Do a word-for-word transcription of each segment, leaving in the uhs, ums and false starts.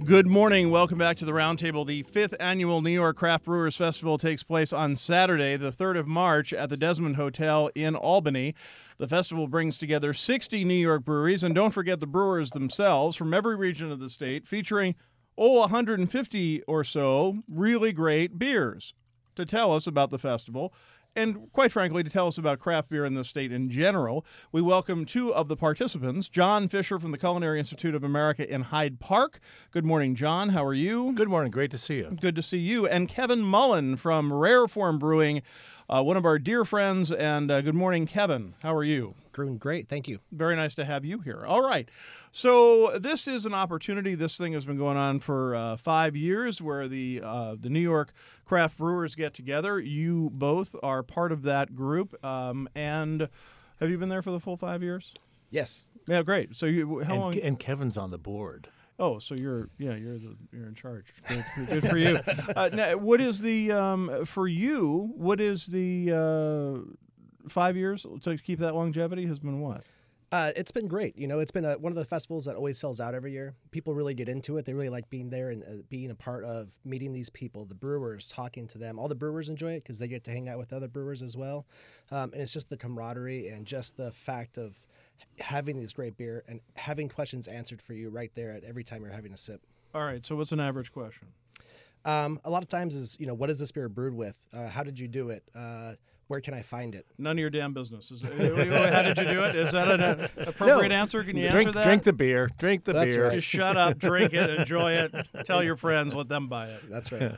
Good morning. Welcome back to the Roundtable. The fifth annual New York Craft Brewers Festival takes place on Saturday, the third of March, at the Desmond Hotel in Albany. The festival brings together sixty New York breweries, and don't forget the brewers themselves from every region of the state, featuring, oh, one hundred fifty or so really great beers. To tell us about the festival, and quite frankly, to tell us about craft beer in the state in general, we welcome two of the participants. John Fisher from the Culinary Institute of America in Hyde Park. Good morning, John. How are you? Good morning. Great to see you. Good to see you. And Kevin Mullen from Rare Form Brewing, uh, one of our dear friends. And uh, good morning, Kevin. How are you? Doing great. Thank you. Very nice to have you here. All right. So this is an opportunity. This thing has been going on for uh, five years where the uh, the New York craft brewers get together. You both are part of that group. Um, and have you been there for the full five years? Yes. Yeah, great. So you, how and, long? And Kevin's on the board. Oh, so you're yeah you're the you're in charge. Good, good for you. Uh, now, what is the um, for you? What is the uh, five years to keep that longevity has been what? Uh, it's been great. You know, it's been a, one of the festivals that always sells out every year. People really get into it. They really like being there and uh, being a part of meeting these people, the brewers, talking to them. All the brewers enjoy it because they get to hang out with other brewers as well. Um, and it's just the camaraderie and just the fact of having these great beer and having questions answered for you right there at every time you're having a sip. All right. So what's an average question? Um, a lot of times is, you know, what is this beer brewed with? Uh, how did you do it? Uh, where can I find it? None of your damn business. Is it, how did you do it? Is that an appropriate No. answer? Can you drink, answer that? Drink the beer. Drink the That's beer. right. Just shut up, drink it, enjoy it, tell your friends, let them buy it. That's right.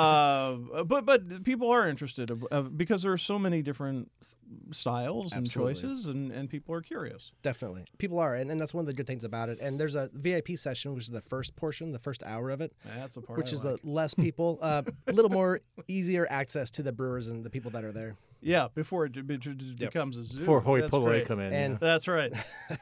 Uh, but but people are interested of, of, because there are so many different styles and Absolutely. choices, and, and people are curious. Definitely. People are, and, and that's one of the good things about it. And there's a V I P session, which is the first portion, the first hour of it, That's the part which I is like. the less people, uh, a little more easier access to the brewers and the people that are there. Yeah, before it be- just becomes a zoo. Before hoi That's polloi great. come in. And- yeah. That's right.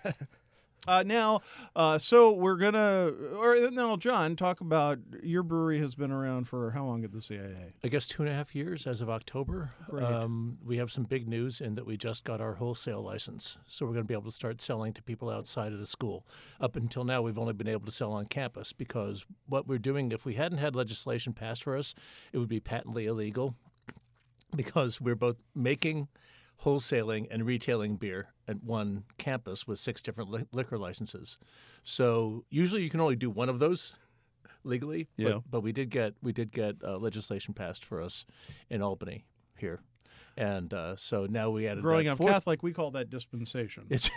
Uh, now, uh, so we're gonna, or now, John, talk about your brewery has been around for how long at the C I A? I guess two and a half years as of October. Great. Um, we have some big news in that we just got our wholesale license. So we're going to be able to start selling to people outside of the school. Up until now, we've only been able to sell on campus because what we're doing, if we hadn't had legislation passed for us, it would be patently illegal because we're both making, wholesaling, and retailing beer at one campus with six different li- liquor licenses. So usually you can only do one of those legally. Yeah. But, but we did get we did get uh, legislation passed for us in Albany here, and uh, so now we added Growing that up fourth- Catholic, we call that dispensation, It's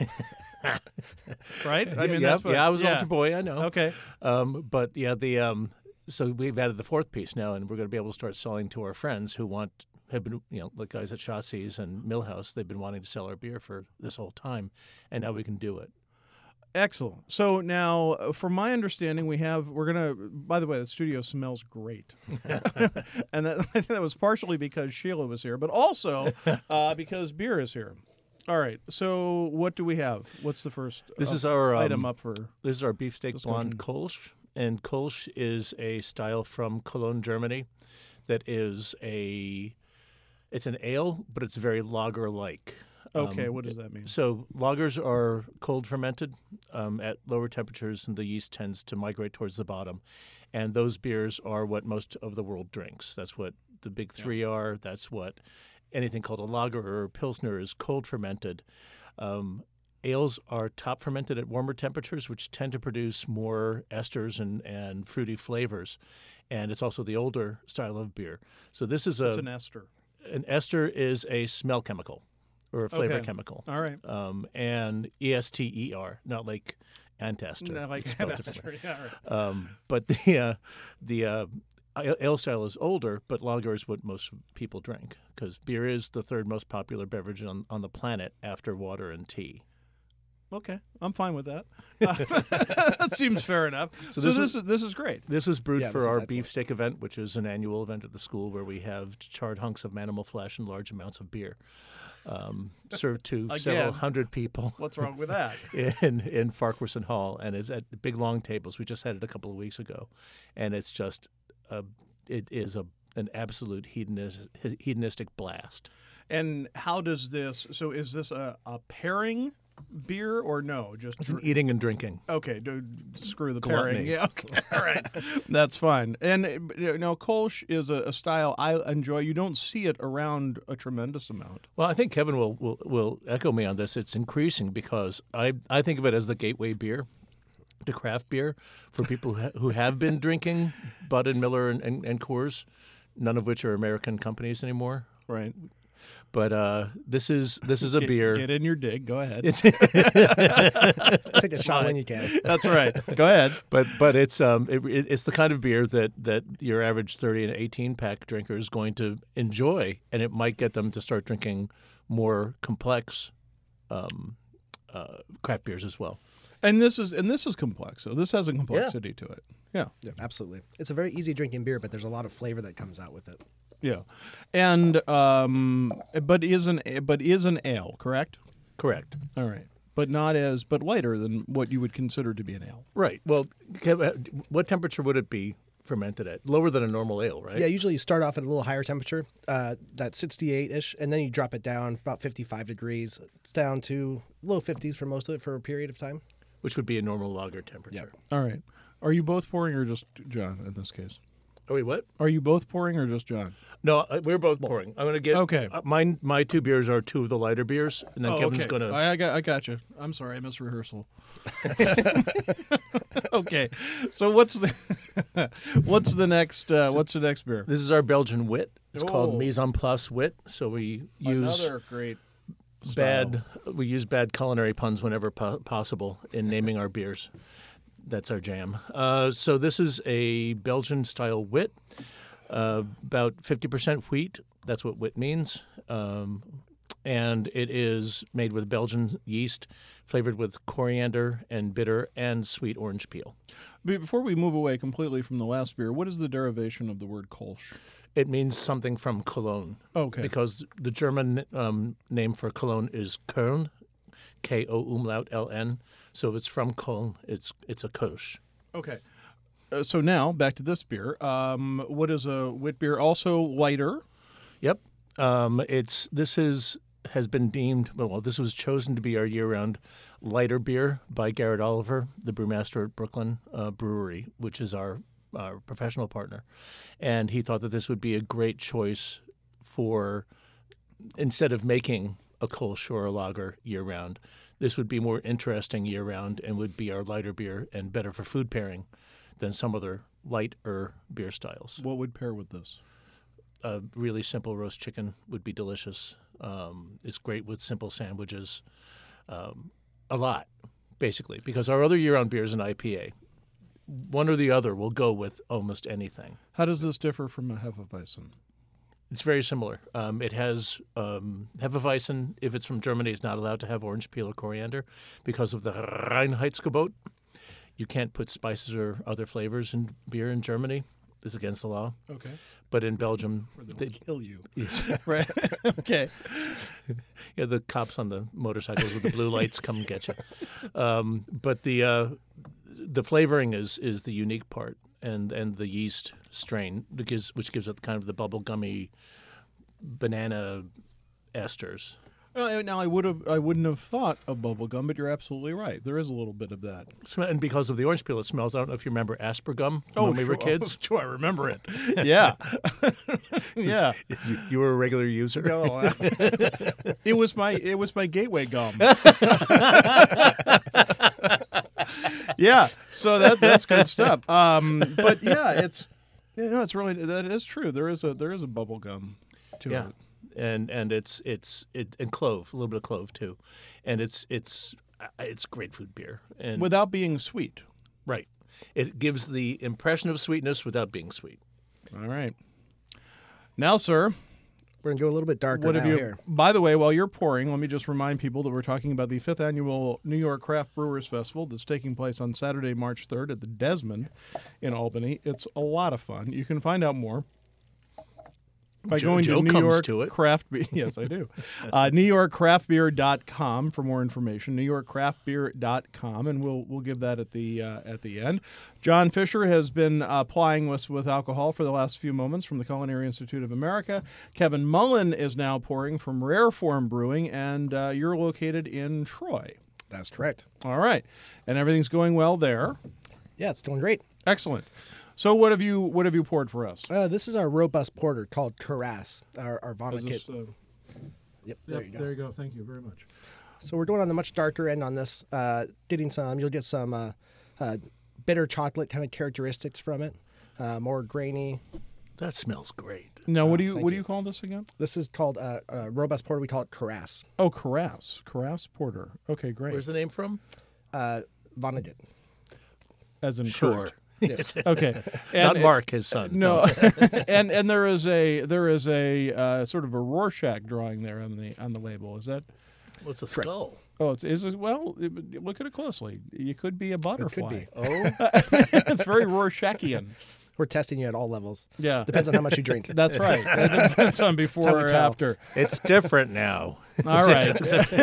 right? I mean, yeah, that's what, yeah. I was an altar boy. I know. Okay. Um, but yeah, the um, so we've added the fourth piece now, and we're going to be able to start selling to our friends who want have been, you know, the guys at Shotzi's and Millhouse. They've been wanting to sell our beer for this whole time, and now we can do it. Excellent. So now, uh, from my understanding, we have we're gonna. By the way, the studio smells great, and that, I think that was partially because Sheila was here, but also uh, because beer is here. All right. So what do we have? What's the first? This uh, is our um, item up for. This is our beefsteak discussion. blonde Kolsch, and Kolsch is a style from Cologne, Germany, that is a it's an ale, but it's very lager-like. Okay, Um, what does that mean? So lagers are cold fermented um, at lower temperatures, and the yeast tends to migrate towards the bottom. And those beers are what most of the world drinks. That's what the big three are. That's what anything called a lager or a pilsner is cold fermented. Um, ales are top fermented at warmer temperatures, which tend to produce more esters and, and fruity flavors. And it's also the older style of beer. So this is a It's an ester. an ester is a smell chemical or a flavor Okay. chemical. All right. Um, and E S T E R, not like antester. No, like It's spelled an differently. ester. Yeah, all right. Um, but the uh, the uh, ale style is older, but lager is what most people drink because beer is the third most popular beverage on, on the planet after water and tea. Okay, I'm fine with that. Uh, that seems fair enough. So, So this, this is this is great. This is brewed Yeah, for this is our excellent. beefsteak event, which is an annual event at the school where we have charred hunks of animal flesh and large amounts of beer. Um, served to several Again. hundred people. What's wrong with that? in in Farquharson Hall, and it's at big long tables. We just had it a couple of weeks ago, and it's just a it is a an absolute hedonist, hedonistic blast. And how does this? So is this a, a pairing beer or no? Just It's an eating and drinking. okay. Do, screw the Gluttony. pairing. Yeah. Okay. All right. That's fine. And uh, you know, Kolsch is a, a style I enjoy. You don't see it around a tremendous amount. Well, I think Kevin will, will, will echo me on this. It's increasing because I, I think of it as the gateway beer to craft beer for people who ha- who have been drinking Bud and Miller and, and, and Coors, none of which are American companies anymore. Right. But uh, this is this is a Get, beer. Get in your dig. Go ahead. It's Take a shot when you can. That's right. Go ahead. but but it's um it, it- it's the kind of beer that, that your average thirty and eighteen pack drinker is going to enjoy, and it might get them to start drinking more complex um, uh, craft beers as well. And this is and this is complex. So this has a complexity to it. Yeah. Yeah, absolutely. It's a very easy drinking beer, but there's a lot of flavor that comes out with it. Yeah. And um, but is an but is an ale, correct? Correct. All right. But not as but lighter than what you would consider to be an ale. Right. Well, Kev, uh, what temperature would it be fermented at? Lower than a normal ale, right? Yeah, usually you start off at a little higher temperature, uh, that sixty-eight-ish, and then you drop it down about fifty-five degrees. It's down to low fifties for most of it for a period of time. Which would be a normal lager temperature. All right. Are you both pouring or just John in this case? Oh, wait, what? Are you both pouring or just John? No, uh, we're both pouring. I'm going to get. Okay. Uh, mine, my two beers are two of the lighter beers, and then Oh, Kevin's okay. going to. I, I got I got you. I'm sorry, I missed rehearsal. Okay. So what's the what's the next uh, what's the next beer? This is our Belgian wit. It's Oh. called Mise en Place wit. So we use Another great bad. We use bad culinary puns whenever po- possible in naming our beers. That's our jam. Uh, so this is a Belgian style wit, uh, about fifty percent wheat. That's what wit means. Um, and it is made with Belgian yeast, flavored with coriander and bitter and sweet orange peel. Be- Before we move away completely from the last beer, what is the derivation of the word Kolsch? It means something from Cologne. Okay. Because the German um, name for Cologne is Köln, K O umlaut L N. So if it's from Köln, it's it's a Kolsch. Okay. Uh, so now back to this beer. Um, what is a wit beer? Also lighter. Yep. Um, it's this is has been deemed well. This was chosen to be our year-round lighter beer by Garrett Oliver, the brewmaster at Brooklyn uh, Brewery, which is our our professional partner, and he thought that this would be a great choice for instead of making a Kolsch or a lager year-round. This would be more interesting year-round and would be our lighter beer and better for food pairing than some other lighter beer styles. What would pair with this? A really simple roast chicken would be delicious. Um, it's great with simple sandwiches. Um, a lot, basically, because our other year-round beer is an I P A. One or the other will go with almost anything. How does this differ from a Hefeweizen? It's very similar. Um, it has um, Hefeweizen, if it's from Germany, is not allowed to have orange peel or coriander because of the Reinheitsgebot. You can't put spices or other flavors in beer in Germany. It's against the law. Okay. But in Belgium, Or they'll they, kill you. yes. Right. Okay. Yeah, the cops on the motorcycles with the blue lights come and get you. Um, but the uh, the flavoring is is the unique part, and, and the yeast strain, which gives, which gives it kind of the bubble gummy banana esters. Well, now I would have I wouldn't have thought of bubblegum, but you're absolutely right. There is a little bit of that. Sm- And because of the orange peel, it smells. I don't know if you remember Aspergum from when we were kids. Oh, sure, I remember it. Yeah. Yeah. You, you were a regular user. No, it was my it was my gateway gum. Yeah, so that that's good stuff. Um, but yeah, it's you know it's really that is true. There is a there is a bubble gum to Yeah. it. and and it's it's it and clove, a little bit of clove too, and it's it's uh, it's great food beer and Without being sweet. right. It gives the impression of sweetness without being sweet. All right. Now, sir, We're gonna go a little bit darker what now have you? here. By the way, while you're pouring, let me just remind people that we're talking about the fifth annual New York Craft Brewers Festival that's taking place on Saturday, March third at the Desmond in Albany. It's a lot of fun. You can find out more by Joe- going Joe to New comes York to it. Craft Beer. Yes, I do. uh, New York Craft Beer dot com for more information. New York Craft Beer dot com, and we'll we'll give that at the uh, at the end. John Fisher has been uh, plying us with alcohol for the last few moments from the Culinary Institute of America. Kevin Mullen is now pouring from Rare Form Brewing, and uh, you're located in Troy. That's correct. All right, and everything's going well there. Yeah, it's going great. Excellent. So what have you what have you poured for us? Uh, this is our robust porter called Cuirass, our, our vomit Is this, kit. uh, Yep, there yep, you go. there you go. Thank you very much. So we're going on the much darker end on this. Uh, getting some, you'll get some uh, uh, bitter chocolate kind of characteristics from it. Uh, more grainy. That smells great. Now, what do you thank what do you. you call this again? This is called uh, uh, robust porter. We call it Cuirass. Oh, Cuirass. Cuirass Porter. Okay, great. Where's the name from? Uh, Vonnegut. As in Sure. Kurt. Yes. Okay. Not And- Mark, his son. No, and and there is a there is a uh, sort of a Rorschach drawing there on the on the label. Is that? What's a skull? Oh, it's is it, well. It, look at it closely. You could be a butterfly. be. Oh, It's very Rorschach-ian. We're testing you at all levels. Yeah, Depends on how much you drink. that's right. It depends on before That's how we or tell. after. it's different now. All right.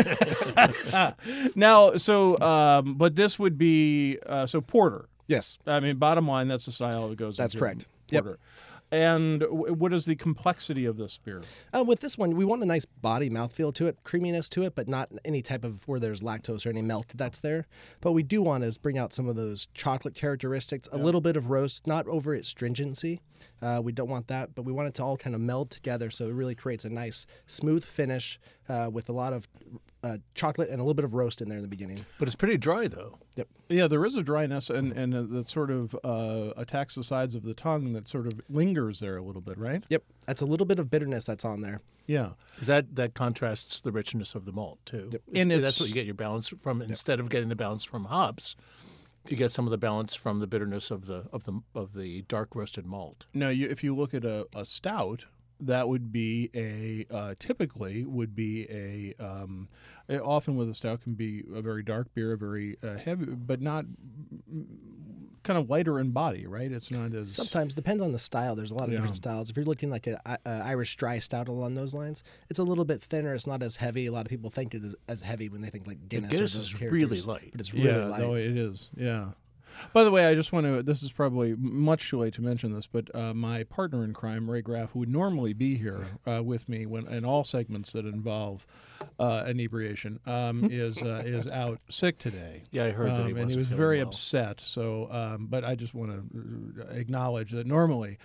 Now, so um, but this would be uh, so porter. Yes. I mean, bottom line, that's the style it goes. That's into, correct. Yep. Porter. And w- what is the complexity of this beer? Uh, with this one, we want a nice body mouthfeel to it, creaminess to it, but not any type of where there's lactose or any melt that's there. But we do want is bring out some of those chocolate characteristics, a little bit of roast, not over its stringency. Uh, we don't want that, but we want it to all kind of meld together so it really creates a nice, smooth finish uh, with a lot of uh, chocolate and a little bit of roast in there in the beginning. But it's pretty dry, though. Yeah, there is a dryness, and and uh, that sort of uh, attacks the sides of the tongue. That sort of lingers there a little bit, right? Yep, that's a little bit of bitterness that's on there. Yeah. 'Cause that that contrasts the richness of the malt too. Yep. It's- And that's it's- what you get your balance from. Instead of getting the balance from hops, you get some of the balance from the bitterness of the of the of the dark roasted malt. Now, you, if you look at a, a stout, that would be a uh, typically would be a um, eh, often with a stout can be a very dark beer, very uh, heavy, but not mm, kind of lighter in body, right? It's not as Sometimes depends on the style. There's a lot of Yeah. different styles. If you're looking like an Irish dry stout along those lines, it's a little bit thinner. It's not as heavy. A lot of people think it is as heavy when they think like Guinness. Guinness or those is really characters, light. but it's really yeah, light. no, it is. Yeah. By the way, I just want to. This is probably much too late to mention this, but uh, my partner in crime, Ray Graff, who would normally be here uh, with me when in all segments that involve uh, inebriation, um, is uh, is out sick today. Yeah, I heard that he Um, and he wasn't was feeling very well. upset. So, um, but I just want to acknowledge that normally.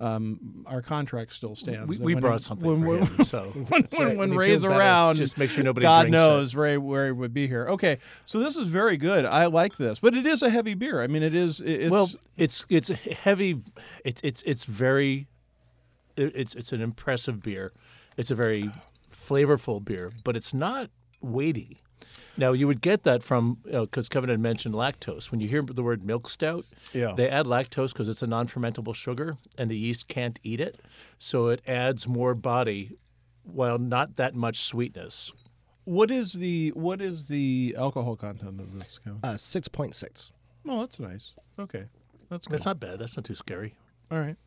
Um, our contract still stands. We, And we when- brought something when, for when, him, so when, So when, when when he Ray's feels better, around, just make sure nobody God drinks it. knows Ray Ray would be here. Okay, so this is very good. I like this, but it is a heavy beer. I mean, it is. it- It's, well, it's it's heavy. It's it's it's very. it- It's it's an impressive beer. It's a very flavorful beer, but it's not weighty. Now you would get that from because Kevin had mentioned lactose. When you hear the word milk stout, Yeah. they add lactose because it's a non-fermentable sugar, and the yeast can't eat it, so it adds more body, while not that much sweetness. what is the what is the alcohol content of this? Kevin? Uh, six point six. Oh, that's nice. Okay, that's good. That's not bad. That's not too scary. All right.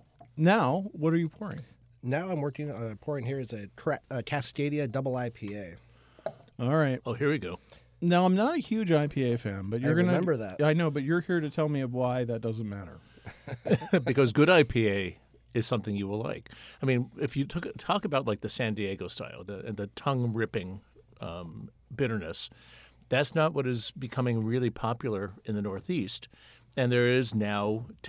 Now, what are you pouring? Now I'm working uh, pouring here is a, Cra- a Cascadia double I P A. All right. Oh, here we go. Now, I'm not a huge I P A fan, but you're gonna remember that. I know, but you're here to tell me of why that doesn't matter. Because good I P A is something you will like. I mean, if you took, talk about like the San Diego style, the the tongue ripping um, bitterness, that's not what is becoming really popular in the Northeast. And there is now t-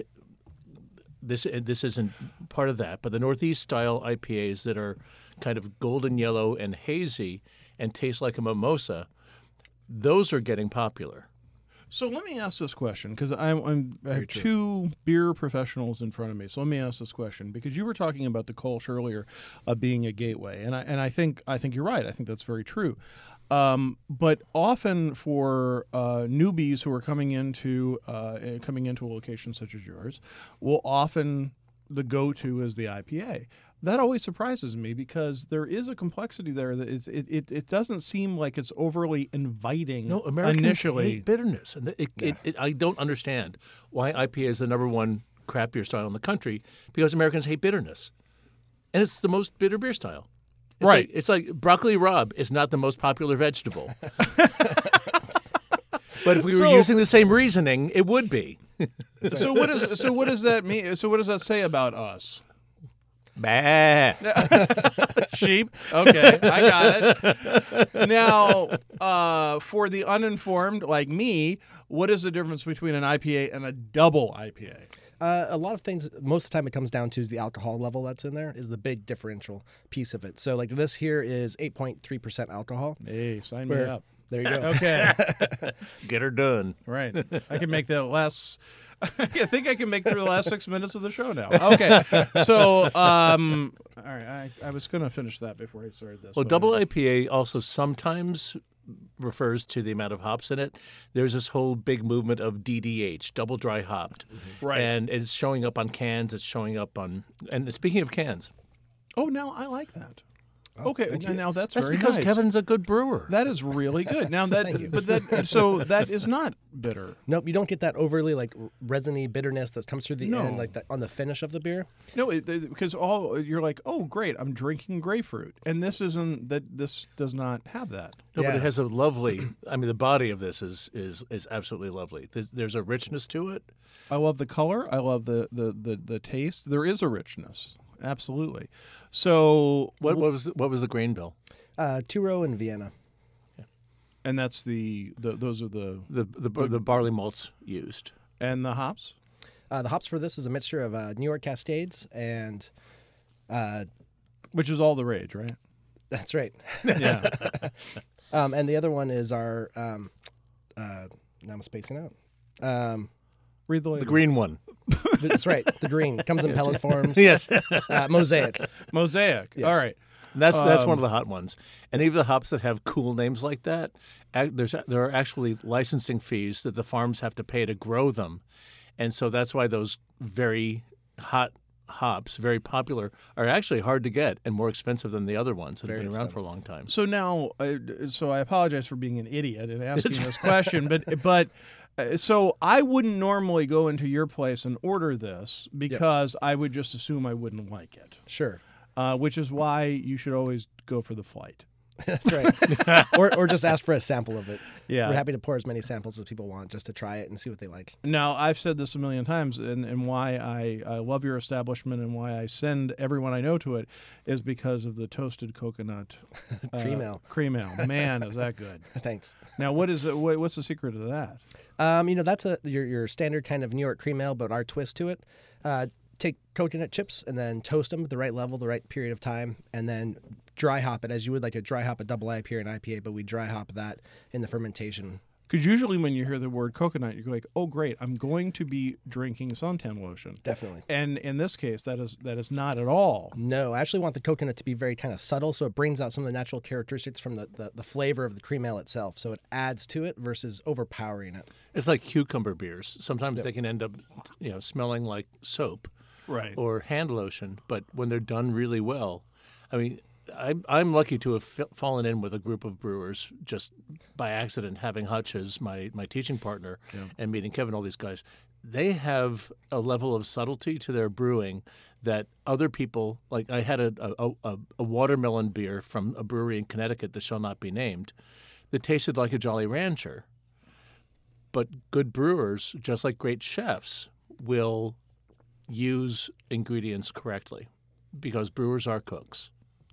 this this isn't part of that, but the Northeast style I P As that are kind of golden yellow and hazy and taste like a mimosa, those are getting popular. So let me ask this question because I'm, I'm I have true. two beer professionals in front of me. So let me ask this question because you were talking about the Kolsch earlier of being a gateway, and I and I think I think you're right. I think that's very true. Um, but often for uh, newbies who are coming into uh, eh, coming into a location such as yours, will often the go-to is the I P A. That always surprises me because there is a complexity there that is it, it, it doesn't seem like it's overly inviting No, Americans initially. hate bitterness, and it, it, it, I don't understand why I P A is the number one craft beer style in the country because Americans hate bitterness, and it's the most bitter beer style. It's Right. like, it's like broccoli rabe is not the most popular vegetable, but if we were So- using the same reasoning, it would be. So what is so what does that mean? So what does that say about us? Bah. Sheep. Okay, I got it. Now, uh, for the uninformed like me, what is the difference between an I P A and a double I P A? Uh, a lot of things, most of the time it comes down to is the alcohol level that's in there is the big differential piece of it. So like this here is eight point three percent alcohol. Hey, sign me Where- up. There you go. Okay, Get her done. right. I can make that last. I think I can make through the last six minutes of the show now. Okay, so um, all right, I, I was going to finish that before I started this. Well, but double I- I P A also sometimes refers to the amount of hops in it. There's this whole big movement of D D H, double dry hopped. Right. And it's showing up on cans. It's showing up on. And speaking of cans, Oh, now I like that. Okay, thank now, you. now that's, that's very because nice. Kevin's a good brewer. That is really good. Now that, Thank you. but that, so that is not bitter. Nope, you don't get that overly like resiny bitterness that comes through the No. end, like that on the finish of the beer. No, it, it- because all you're like, oh, great, I'm drinking grapefruit, and this isn't that. This does not have that. No, but Yeah. it has a lovely. I mean, the body of this is is is absolutely lovely. There's, there's a richness to it. I love the color. I love the the the, the taste. There is a richness, absolutely. So, What, what was the, what was the grain bill? Uh, two row in Vienna. and that's the, the those are the The the the barley malts used. and the hops. Uh, the hops for this is a mixture of uh, New York Cascades and uh, Which is all the rage, right? that's right. Yeah. Um, and the other one is our um, uh, now I'm spacing out. Um, Read the label. The green one. that's right. The green comes in pellet forms. Yes. Uh, mosaic. Mosaic. Yeah. All right. That's that's Um, one of the hot ones. Any of the hops that have cool names like that, ac- there's there are actually licensing fees that the farms have to pay to grow them, and so that's why those very hot hops, very popular, are actually hard to get and more expensive than the other ones that Very have been around for a expensive. long time. So now, uh, so I apologize for being an idiot and asking this question, but but uh, so I wouldn't normally go into your place and order this because I would just assume I wouldn't like it, Sure. uh, which is why you should always go for the flight. That's right. or, or just ask for a sample of it. Yeah. We're happy to pour as many samples as people want just to try it and see what they like. Now, I've said this a million times, and, and why I, I love your establishment and why I send everyone I know to it is because of the toasted coconut uh, Cream ale. Cream ale. Man, is that good. Thanks. Now, what is it? What, what's the secret of that? Um, you know, that's a your, your standard kind of New York cream ale, but our twist to it. Uh, take coconut chips and then toast them at the right level, the right period of time, and then dry hop it as you would like a dry hop a double I P A or an I P A, but we dry hop that in the fermentation. Because usually when you hear the word coconut, you're like, "Oh, great! I'm going to be drinking suntan lotion." Definitely. And in this case, that is that is not at all. No, I actually want the coconut to be very kind of subtle, so it brings out some of the natural characteristics from the, the, the flavor of the cream ale itself. So it adds to it versus overpowering it. It's like cucumber beers. Sometimes they can end up, you know, smelling like soap Right. or hand lotion, but when they're done really well, I mean, I'm I'm lucky to have f- fallen in with a group of brewers just by accident, having Hutch as my my teaching partner and meeting Kevin, all these guys. They have a level of subtlety to their brewing that other people, like I had a a, a a watermelon beer from a brewery in Connecticut that shall not be named, that tasted like a Jolly Rancher. But good brewers, just like great chefs, will use ingredients correctly because brewers are cooks.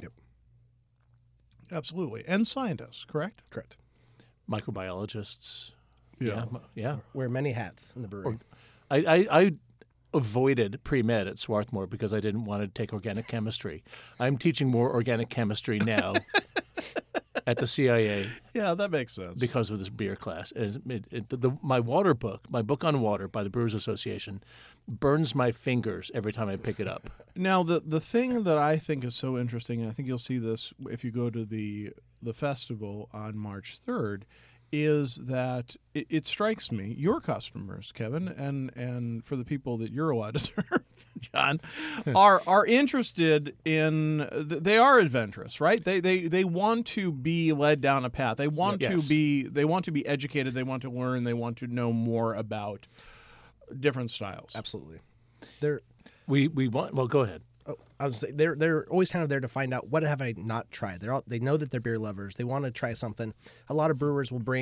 Absolutely. And scientists, correct? Correct. Microbiologists. Yeah. Yeah. Wear many hats in the brewery. I, I, I avoided pre-med at Swarthmore because I didn't want to take organic chemistry. I'm teaching more organic chemistry now at the C I A Yeah, that makes sense. because of this beer class. It, it, it, the, the, my water book, my book on water by the Brewers Association, burns my fingers every time I pick it up. Now, the the thing that I think is so interesting, and I think you'll see this if you go to the the festival on March third, is that it, it strikes me your customers, Kevin, and and for the people that you're allowed to serve, John, are are interested in. They are adventurous, right? They they they want to be led down a path. They want to Yes. be they want to be educated. They want to learn. They want to know more about different styles. Absolutely. They're We we want. Well, go ahead. oh, I was say, they're they're always kind of there to find out what have I not tried. They're all, they know that they're beer lovers. They want to try something. A lot of brewers will bring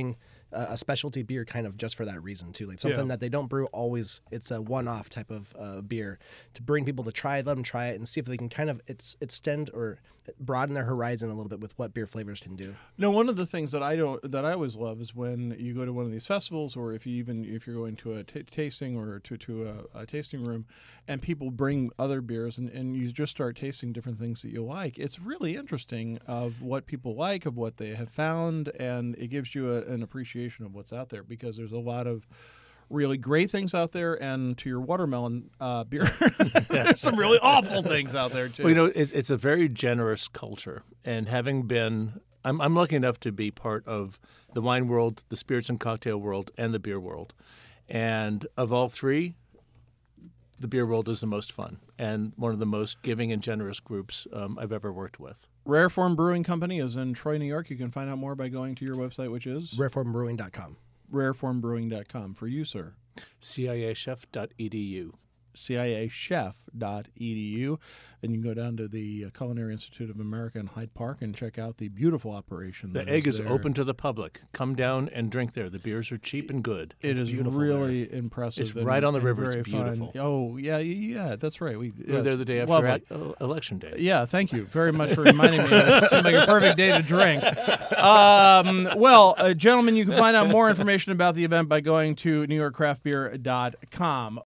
a, a specialty beer kind of just for that reason too, like something Yeah. that they don't brew always. It's a one-off type of uh, beer to bring people to try, let them try it, and see if they can kind of it's extend or broaden their horizon a little bit with what beer flavors can do. No, one of the things that I don't that I always love is when you go to one of these festivals, or if you even if you're going to a t- tasting or to to a, a tasting room, and people bring other beers, and, and you just start tasting different things that you like. It's really interesting of what people like, of what they have found, and it gives you a, an appreciation of what's out there, because there's a lot of really great things out there, and to your watermelon uh, beer, there's some really awful things out there too. Well, you know, it's, it's a very generous culture, and having been, I'm, I'm lucky enough to be part of the wine world, the spirits and cocktail world, and the beer world. And of all three, the beer world is the most fun and one of the most giving and generous groups um, I've ever worked with. Rare Form Brewing Company is in Troy, New York. You can find out more by going to your website, which is rare form brewing dot com. rare form brewing dot com. For you, sir, C I A chef dot E D U. C I A chef dot E D U. And you can go down to the uh, Culinary Institute of America in Hyde Park and check out the beautiful operation. The that egg is there. open to the public. Come down and drink there. The beers are cheap and good. It It's is beautiful really impressive. It's and- right on the and river. It's very fun. beautiful. Oh, yeah, yeah, that's right. We, We were yeah, there the day it's after lovely. uh, election day. Yeah, thank you very much for reminding me. It seemed like a perfect day to drink. Um, well, uh, gentlemen, you can find out more information about the event by going to new york craft beer dot com.